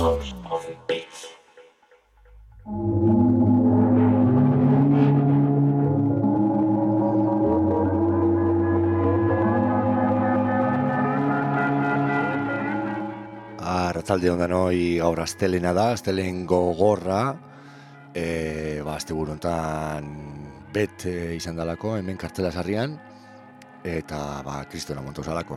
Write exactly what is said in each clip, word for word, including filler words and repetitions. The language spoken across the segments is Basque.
soul of beats. Arratzalde ondan hoi gaur astelena da, astelen gogorra, e, ba, azte buruntan bet e, izan dalako, hemen kartzela sarrian, eta ba, kristona montu zalako.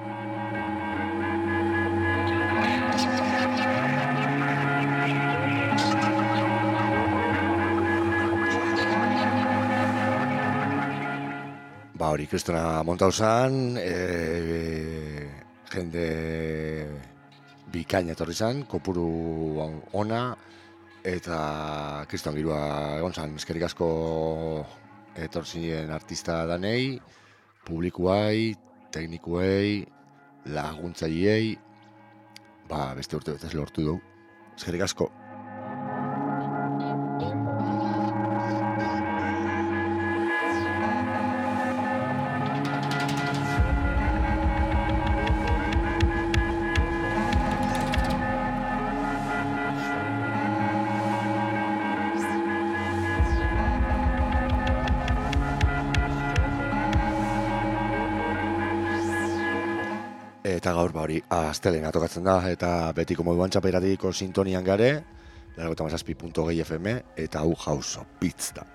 Ba, hori kristona montau zan, e, jende bikaina etorri zan, kopuru ona, eta kriston girua egon zan, eskerrik asko etorzinen artista danei, publikuai, teknikuei, laguntzaileei, ba, beste urte betez lortu dugu. Eskerrik asko. Eta gaur ba hori astelena tokatzen da, eta betiko moduan txaperatiko sintonian gare, laurogeita hamazazpi puntu hogei F M, eta hau House of Beats da.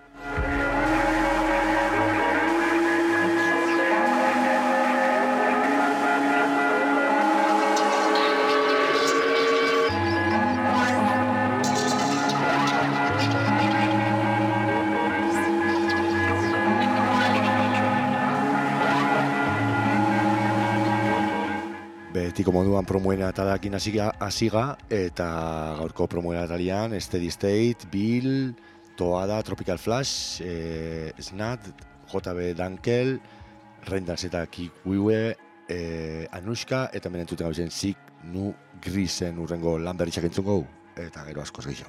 Betiko moduan promoena atalakin hasiga, eta gaurko promoena atalian Steady State, Bill, Toada, Tropical Flash, eh, Snat, J B Dankel, Rendans eta Kiwiwe, eh, Anushka, eta menentuten gauzen Zik Nu Grisen urrengo lan berritxak entzungo, eta gero askoz gehiago.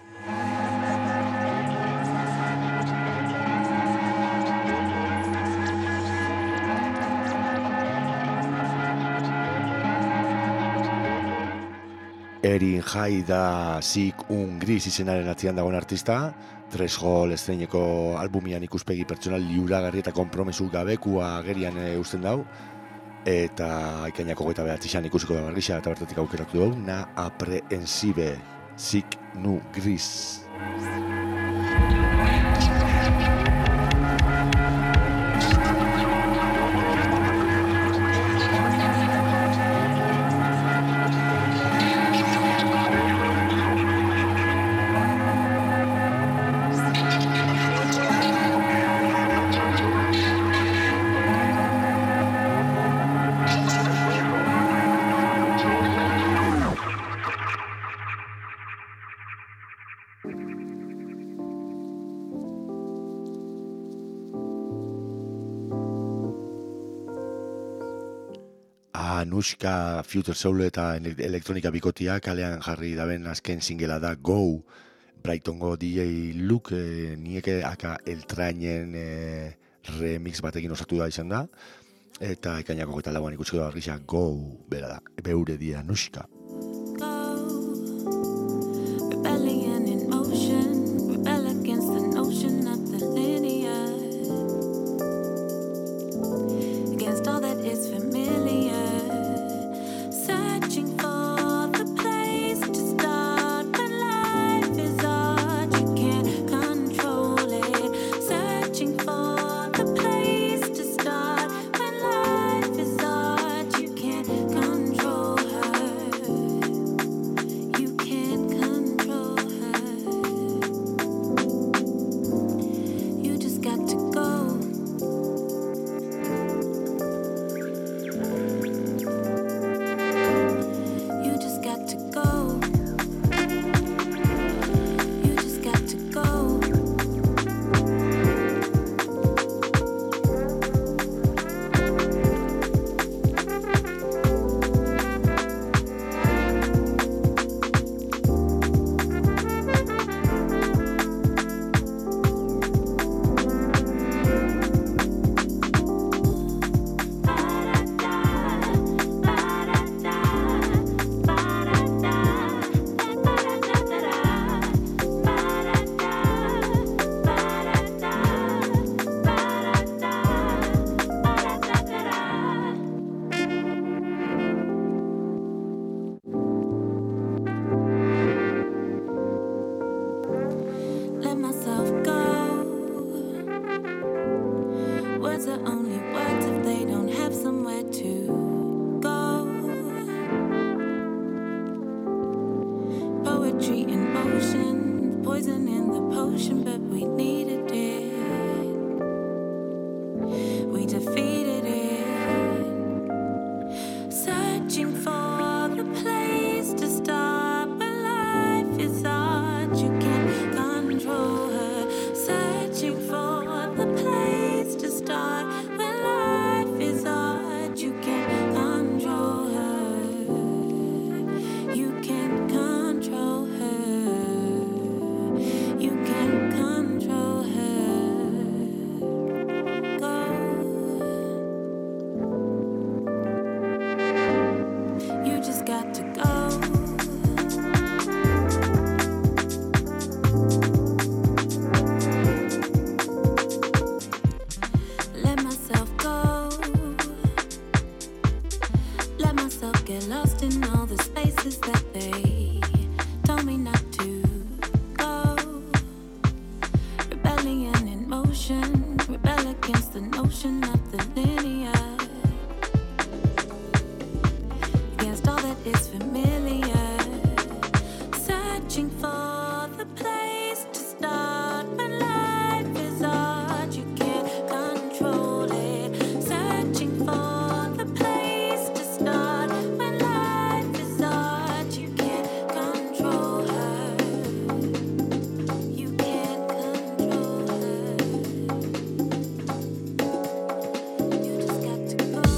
Erin Jai da Zik Un Gris izenaren atzian dagoen artista, Threshold estreineko albumian ikuspegi pertsonal liuragarri eta konpromesu gabekua agerian e, usten dau, eta ikainako goita behatzizan ikusiko da barrisa eta bertatik aukeratu dau, Na Aprehensive, Zik Nu Gris. Anushka, Future Soul eta elektronika bikotia kalean jarri daben azken singela da Go, Brightongo D J Luke, eh, nieke aka eltrainen eh, remix batekin osatu da izan da, eta ikainako goita lauan ikusiko da barrisa Go, bera da, beure di Anushka. Control her. lost in all the spaces that they told me not to go. Rebellion in motion, rebel against the notion of the linear, against all that is familiar, searching for the place to start when life is art. You can't control it, searching for the place to start when life is art. You can't control her, you can't control her, you just got to go.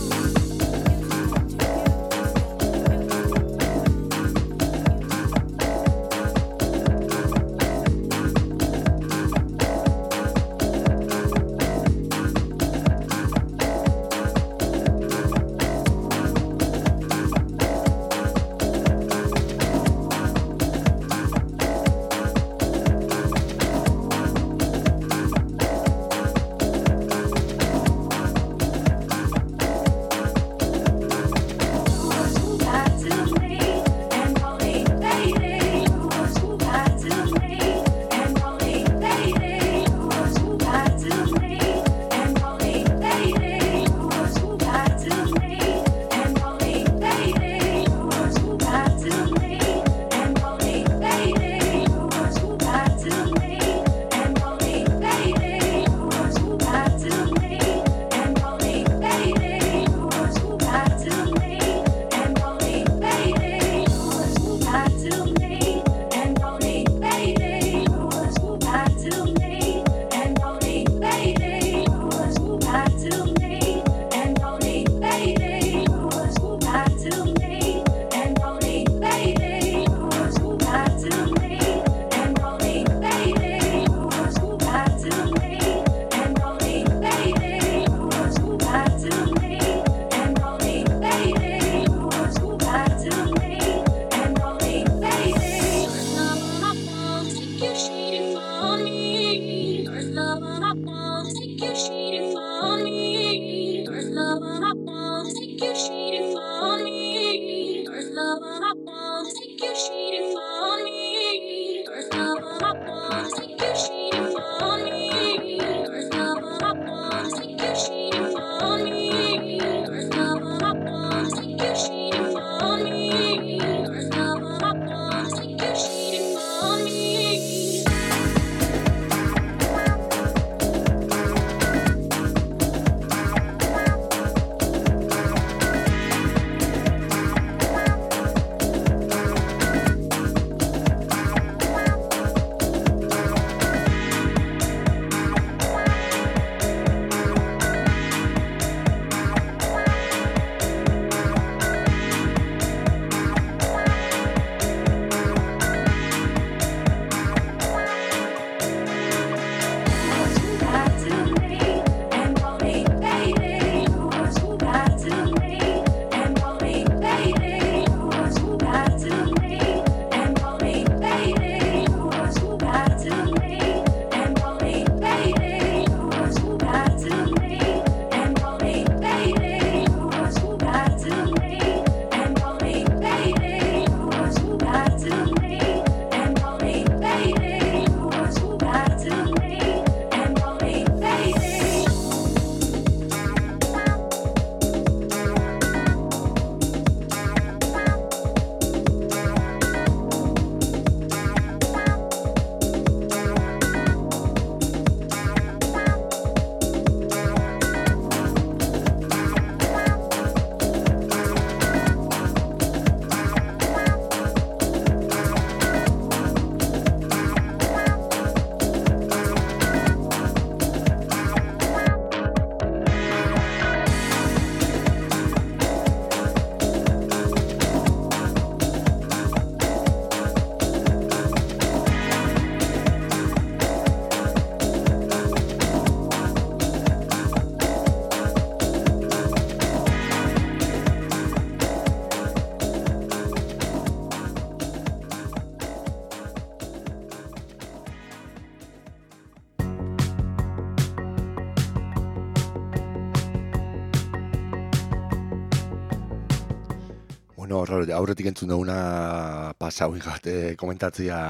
Bueno, horro, aurretik entzun duguna pasau ingat, e, komentatzia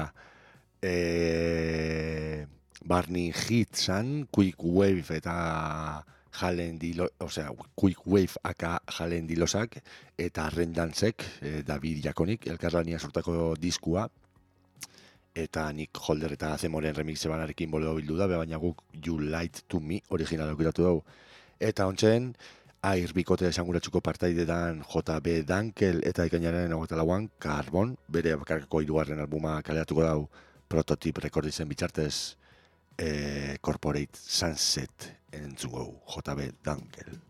e, Barney Hitzan, Quick Wave eta Jalen Dilo, osea, Quick Wave aka Jalen Dilosak eta Rendansek, e, David Jakonik, elkarlania sortako diskua, eta Nick Holder eta Zemoren remixe banarekin boleo bildu da, baina guk You Lied to Me original aukiratu dugu. Eta ontzen, Air bikote esanguratsuko partaidetan J B Dankel eta ekainaren hogeita lauan Carbon, bere bakarkako hirugarren albuma kaleratuko dau Prototype Recordingsen bitartez eh, Corporate Sunset entzugu J B Dankel.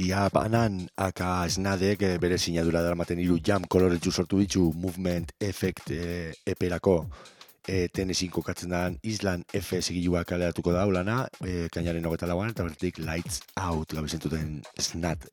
Siap Anan aka Snadek eh, bere sinadura daramaten hiru jam koloretsu sortu ditu Movement Effect eh, eperako e, Tennessee kokatzen da Island F zigilua kaleratuko da ulana e, kainaren hogeita lauan eta bertik Lights Out gabizentuten Snad.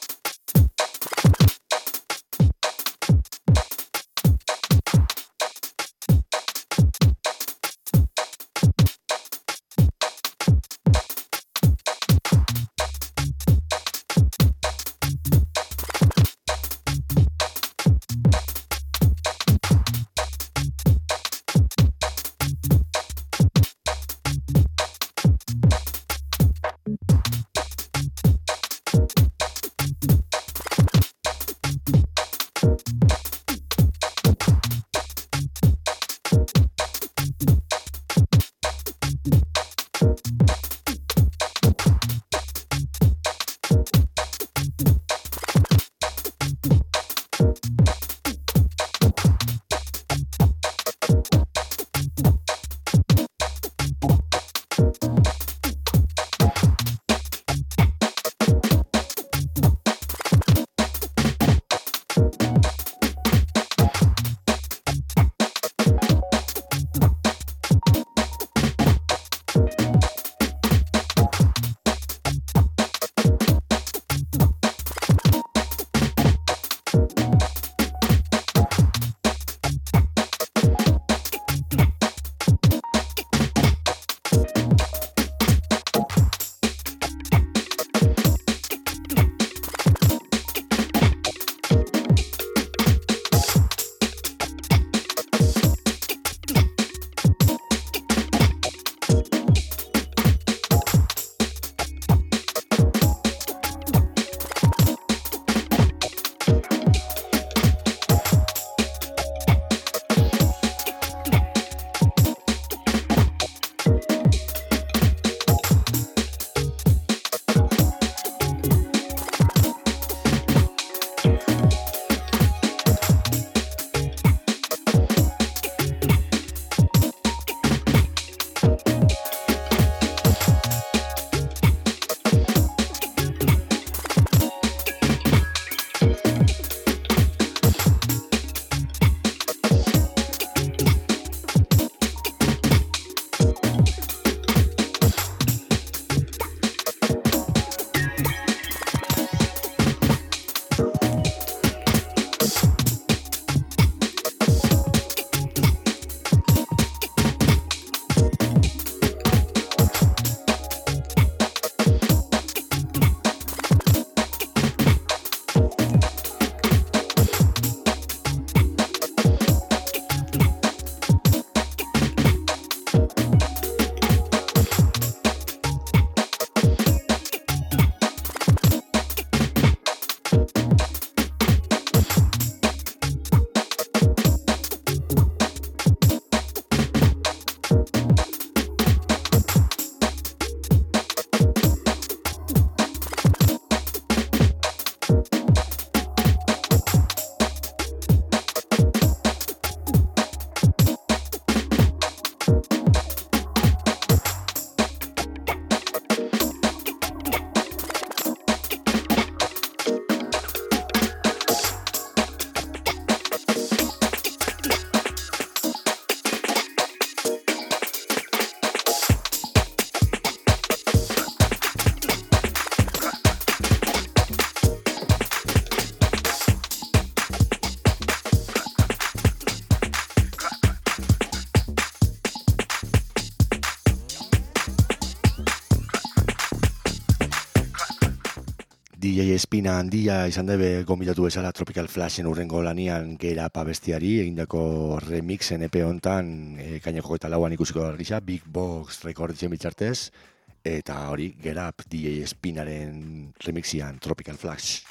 D J Espina handia izan dabe gombidatu bezala Tropical Flashen urrengo lanian Get Up abestiari egindako remixen epe hontan e, kainako eta lauan ikusiko gisa Big Box Records bitartez eta hori Get Up D J Espinaren remixian Tropical Flash.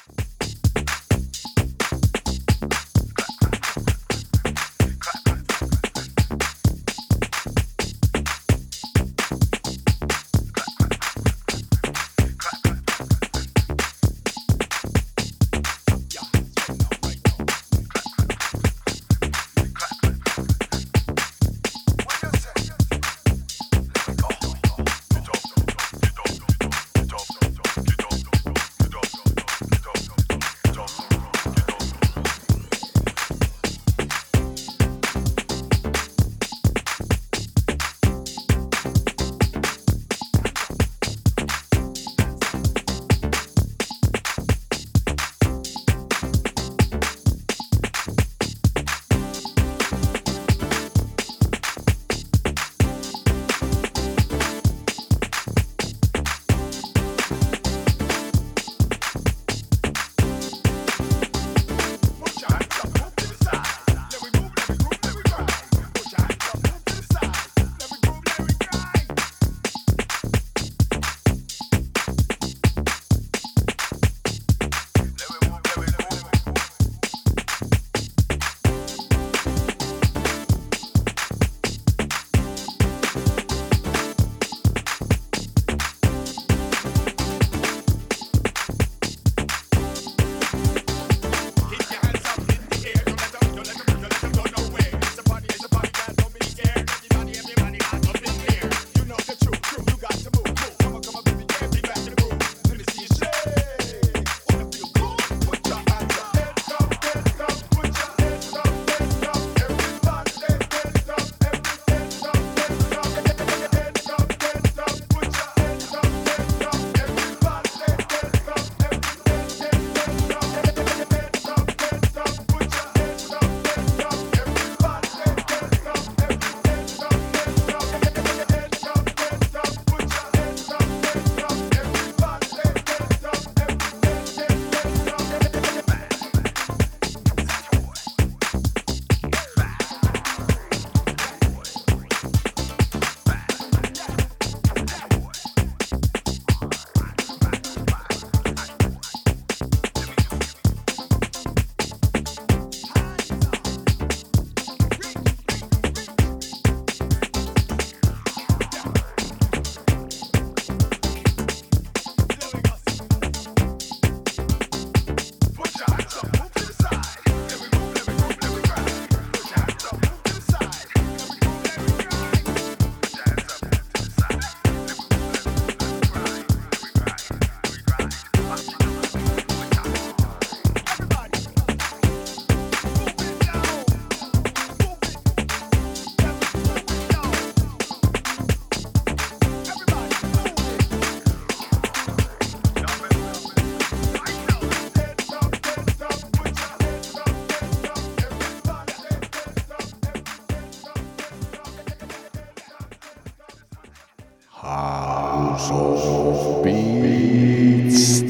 House of Beats.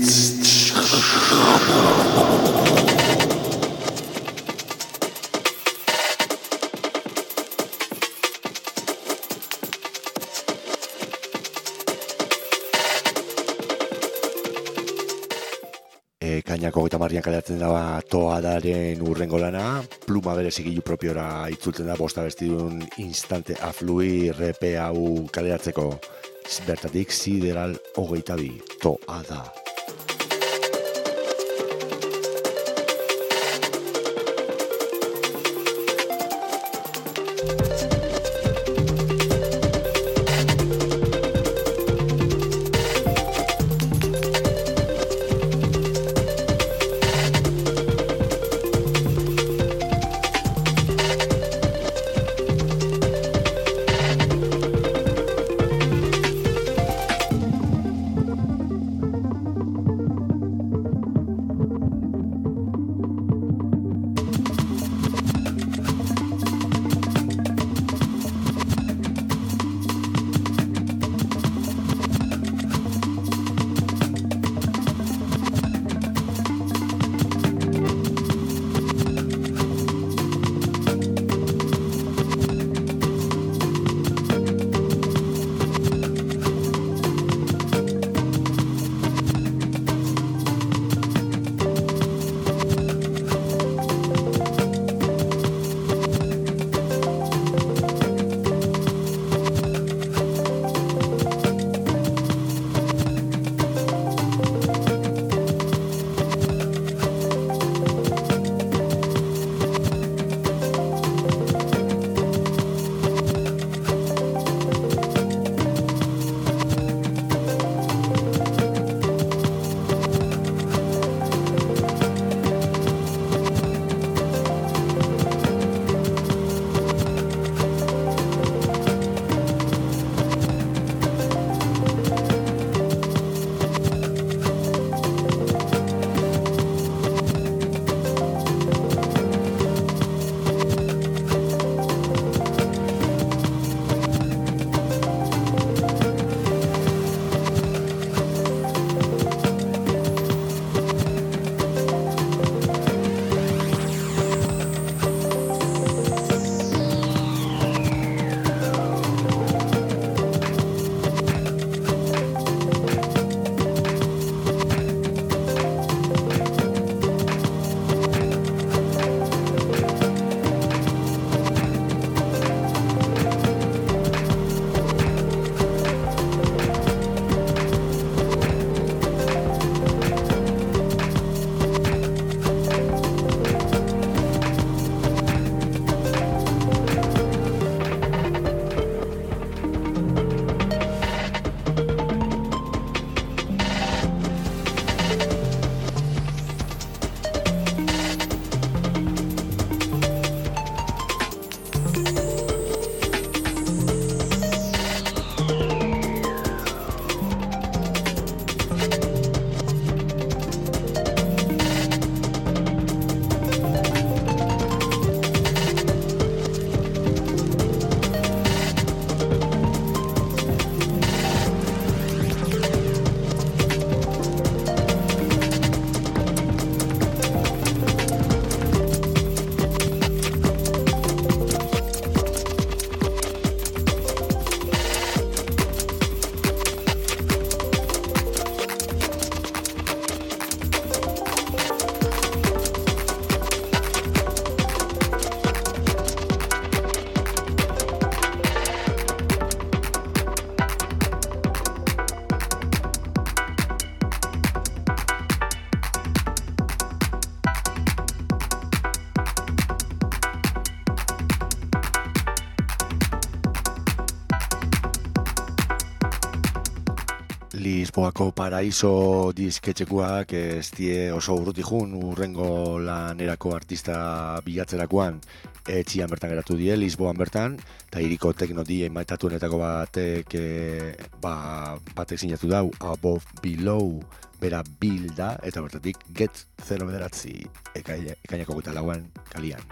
Kainako hogeita marrian kaleratzen da Toadaren urrengo lana, pluma bere zigilu propiora itzultzen da bosta bestidun instante aflui repe hau kaleratzeko. Bertatik sideral hogeita bi, Toada. Lisboako Paraiso disketxekuak ez die oso urruti jun urrengo lanerako artista bilatzerakoan etxian bertan geratu die Lisboan bertan, eta hiriko tekno die maitatuenetako batek e, ba, batek sinatu dau Above Below bera bilda, eta bertatik Get zero bederatzi ekainako hogeita lauan kalian.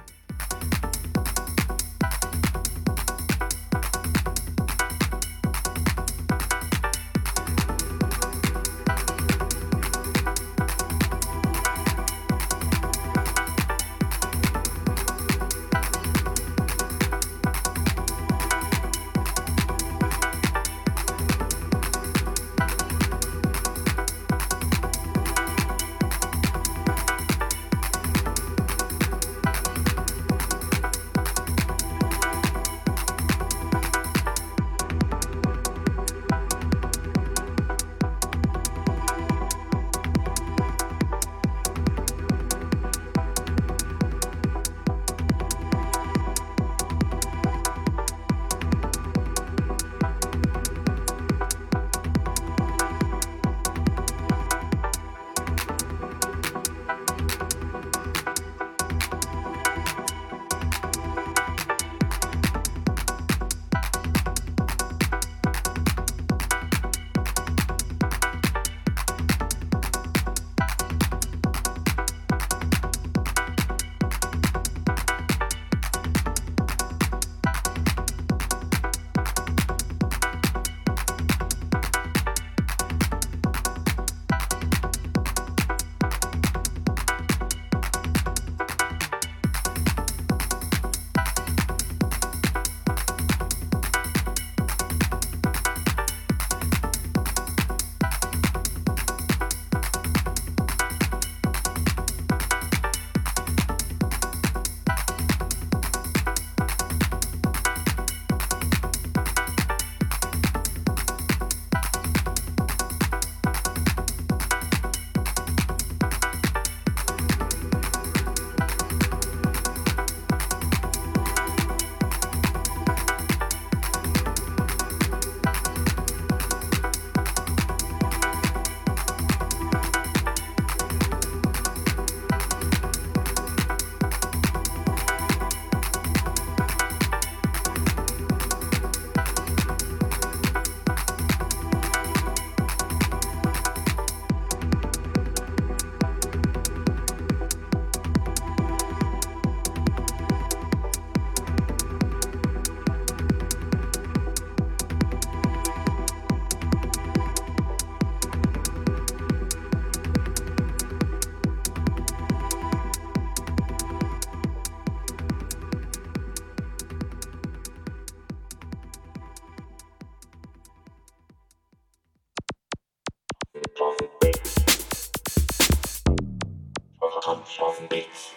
House of Beats.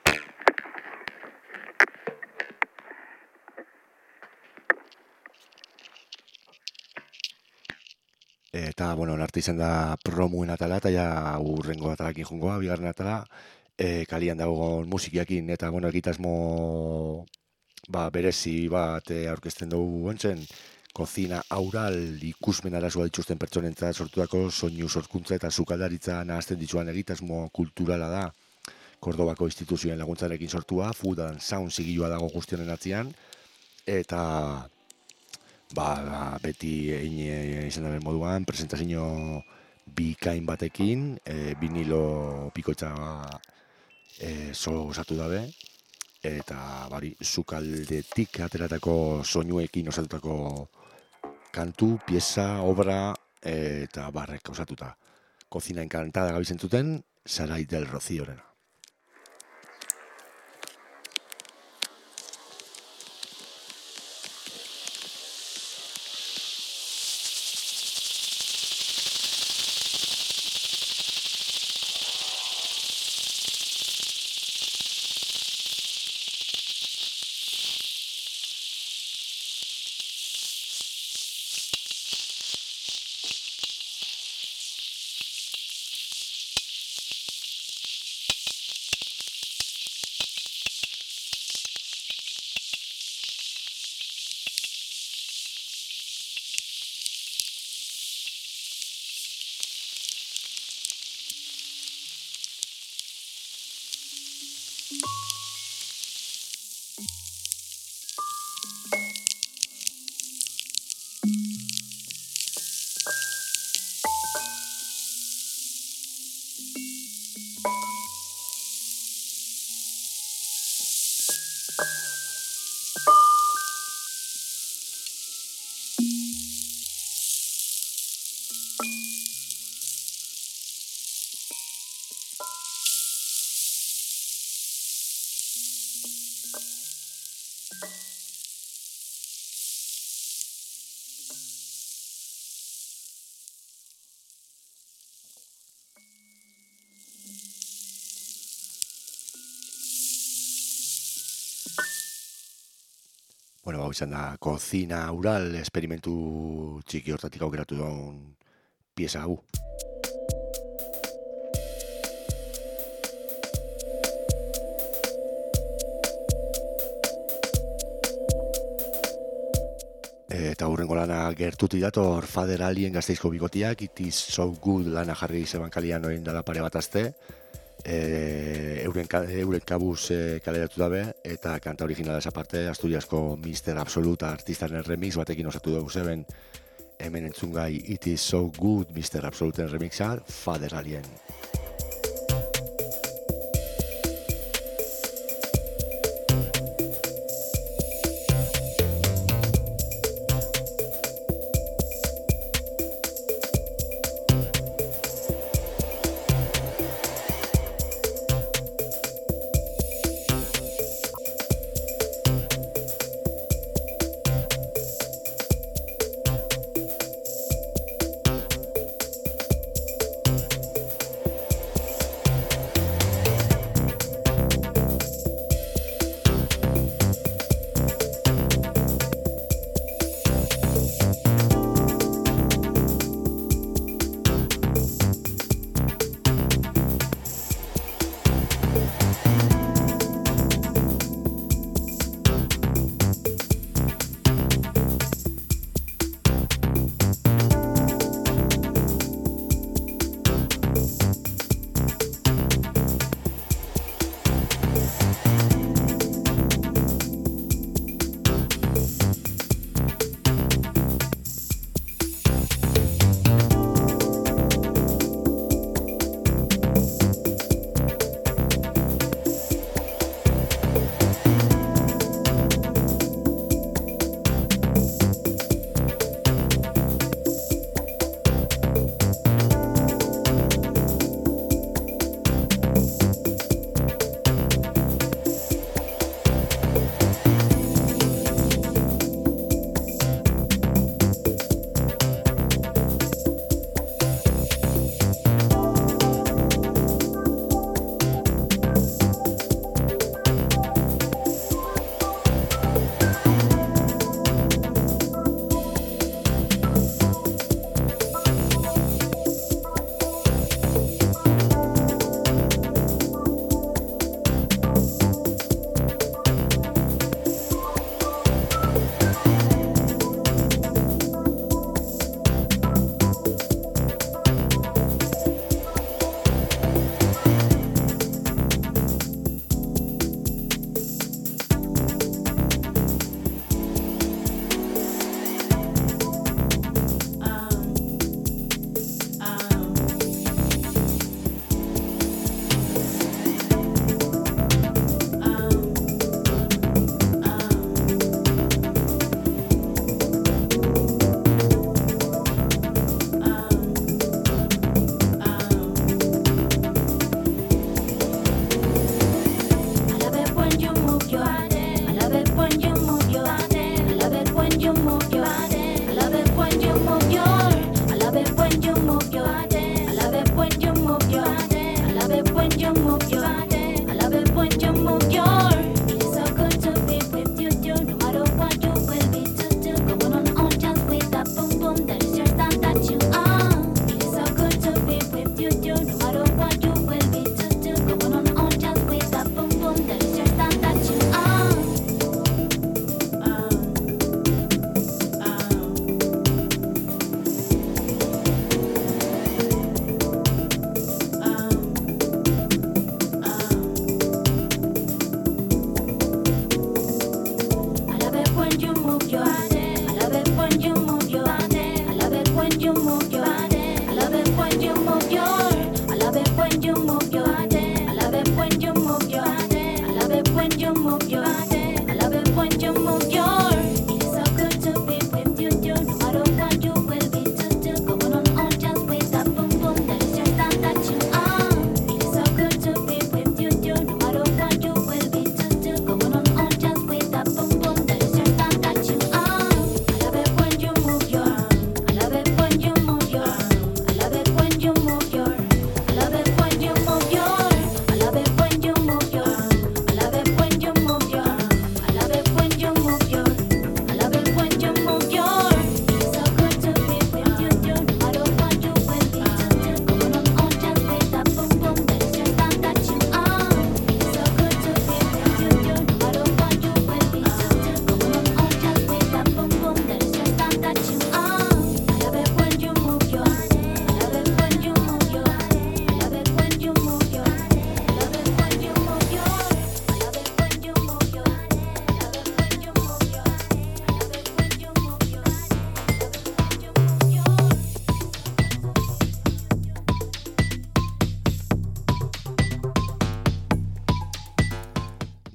Eta, bueno, narte izan da promuen atala, eta ja urrengo atalakin jungoa, bigarren atala, e, kalian dago musikiakin, eta, bueno, egitasmo ba, berezi bat e, aurkezten dugu gontzen, kozina aural ikusmen arazua dituzten pertsonentzat sortutako soinu sorkuntza eta sukaldaritza nahazten dituan egitasmo kulturala da. Kordobako instituzioen laguntzarekin sortua, Food and Sound zigilua dago guztionen atzian, eta ba, ba, beti egin izan daren moduan, presentazio bikain batekin, e, vinilo pikoitza e, solo osatu dabe, eta bari, sukaldetik ateratako soinuekin osatutako kantu, pieza, obra eta barrek osatuta. Kozina encantada gabizen zuten, Sarai del Rocíorena. Bueno, hau izan da, kozina aural esperimentu txiki hortatik aukeratu duen pieza hau. Eta hurrengo lana gertuti dator Father Alien Gasteizko bikotiak, It is so good lana jarri zeban kalian oin dala pare bat azte. E, euren, euren kabuz e, kaleratu dabe, eta kanta originala aparte Asturiasko mister Absoluta artistaren remix batekin osatu dugu zeben, hemen entzungai It is so good mister Absoluten remixa, Father Alien.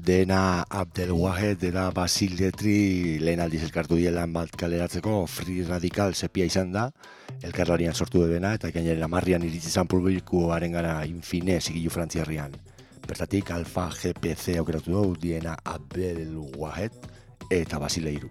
Dena Abdelwahed eta Basil Letri lehen aldiz elkartu dielan bat kaleratzeko Free Radical sepia izan da, elkarlarian sortu debena eta ekainaren amarrian iritsi zan publikoaren gara Infine zigilu frantziarrian. Bertatik Alfa G P C aukeratu dugu Dena Abdelwahed eta Basil Leiru.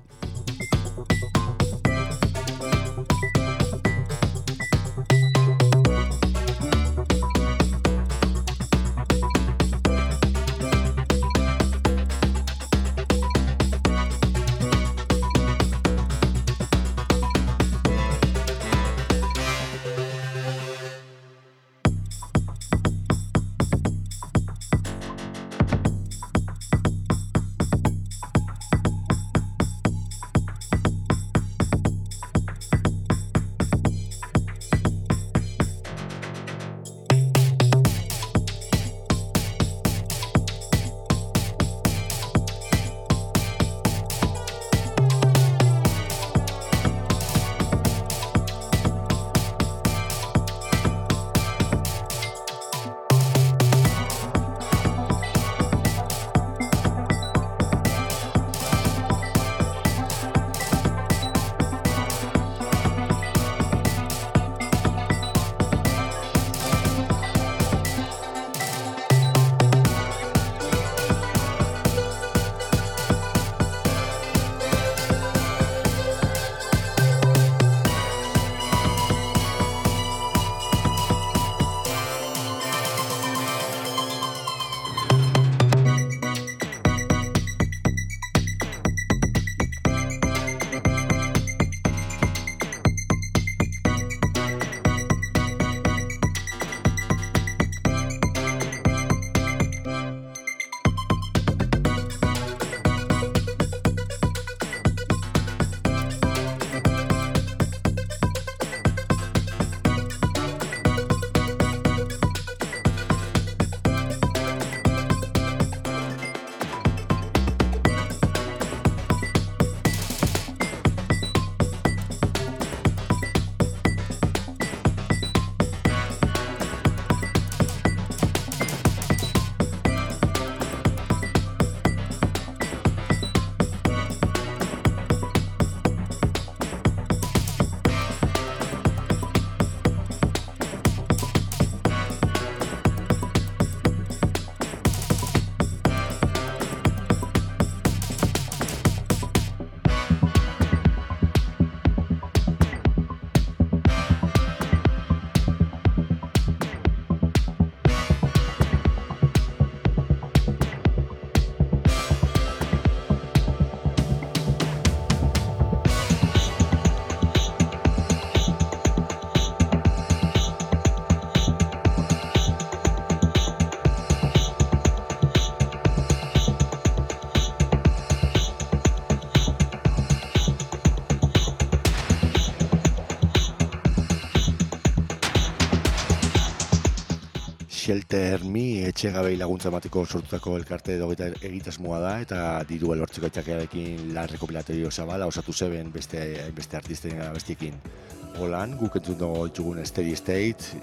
Shelter Me etxe gabei laguntza emateko sortutako elkarte edo egitasmoa da eta dirua lortzeko aitzakiarekin lan rekopilatorio zabala osatu zeben beste, beste artisten abestiekin. Holan, guk entzun dugu itxugun Steady State,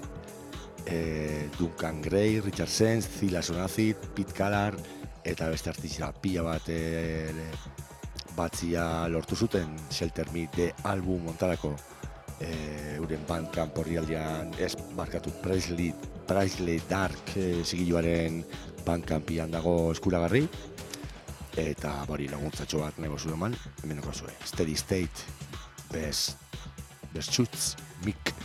eh, Duncan Gray, Richard Sense, Zila Sonazit, Pete Callar eta beste artista pila bat eh, batzia lortu zuten Shelter Me de album montarako. E, uren Bandcamp orrialdean ez markatu Presley, Presley Dark e, zigiluaren Bandcampian dago eskuragarri eta bari laguntzatxo bat nego zuen eman, hemenoko zuen Steady State, Best Best Shoots, Mick.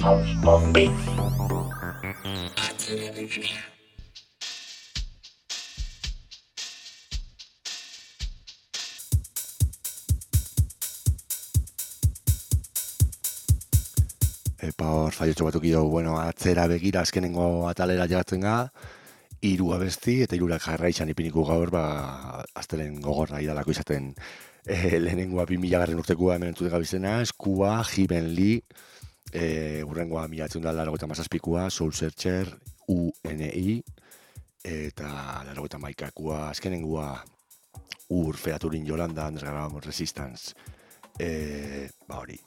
House of Beats. Epa hor, faiotxo batuk jo, bueno, atzera begira azkenengo atalera jagatzen ga, hiru abesti eta hirurak jarraizan ipiniko gaur, ba, aztelen gogorra idalako izaten e, lehenengoa bi milagarren urtekua hemen entzute gabizena, eskua, Jiben Lee, e, urrengoa milatzen da larogeta mazazpikua, Soul Searcher, U N I, eta larogeta maikakua, azkenengoa, Ur, Featurin Yolanda, Underground Resistance, e, ba hori.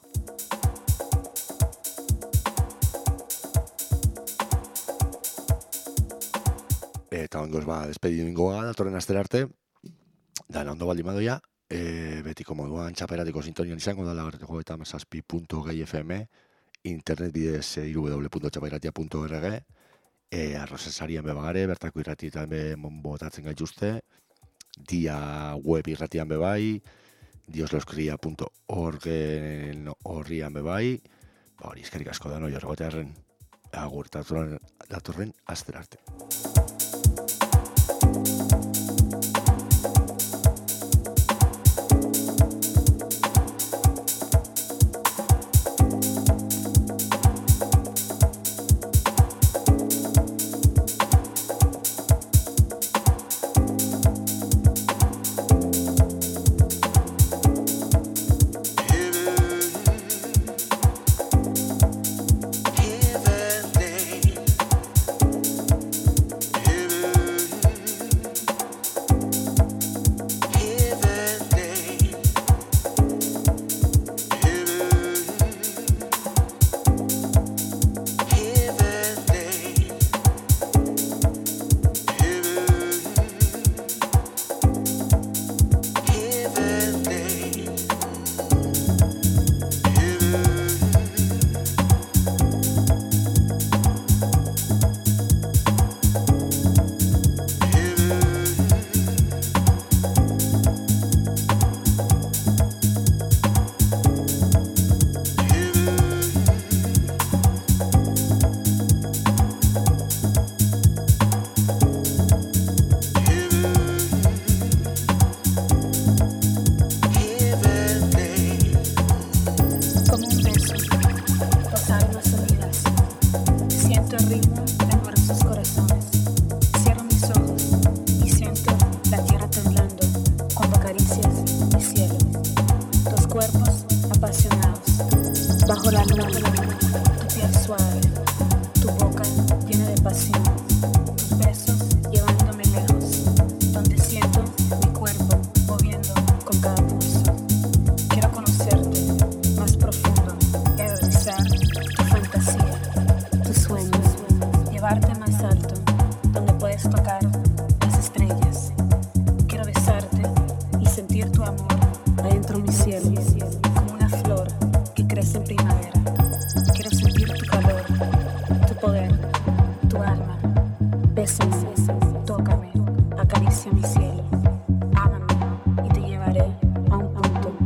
Eta ongoz, ba, despedidu ingoa, datorren astera arte, dana ondo baldin badoia, e, betiko moduan txaperatiko sintonian izango da lagarreteko eta mazazpi punto gai F M, internet bidez w w w punto txapairatia punto org, e, arrozesarian bebagare, bertako irratietan be botatzen gaituzte, dia web irratian bebai, dioslauskria punto org horrian bebai, ba hori eskerik asko da, no, jorgotearen agur datorren, datorren astera arte.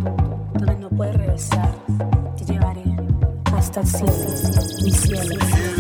Hasta el cielo, mi cielo.